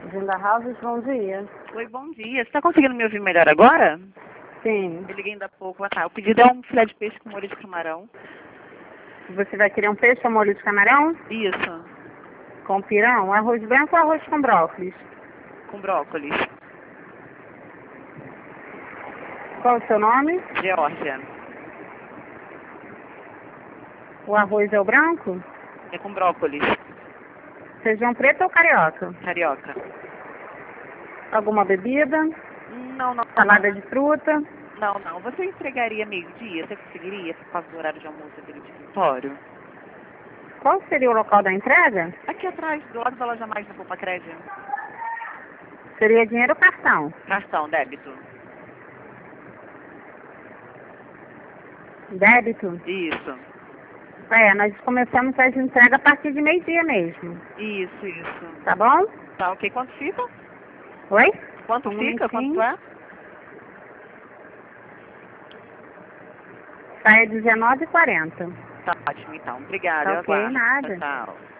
Vinda Houses, bom dia. Oi, bom dia. Você está conseguindo me ouvir melhor agora? Sim. Eu liguei ainda há pouco. Ah, tá. O pedido é um filé de peixe com molho de camarão. Você vai querer um peixe ao molho de camarão? Isso. Com pirão? Arroz branco ou arroz com brócolis? Com brócolis. Qual o seu nome? Geórgia. O arroz é o branco? É com brócolis. Feijão preto ou carioca? Carioca. Alguma bebida? Não. Salada de fruta? Não. Você entregaria meio-dia? Você conseguiria por causa do horário de almoço aqui do escritório? Qual seria o local da entrega? Aqui atrás, do lado da loja mais na Poupa Crédito. Seria dinheiro ou cartão? Cartão, débito. Débito? Isso. Nós começamos a entrega a partir de meio-dia mesmo. Isso. Tá bom? Tá, ok. Quanto fica? Oi? Quanto Um fica? minutinho. Quanto é? Sai 19h40. Tá ótimo, então. Obrigada. Tá Eu ok, aguardo. nada. Tchau.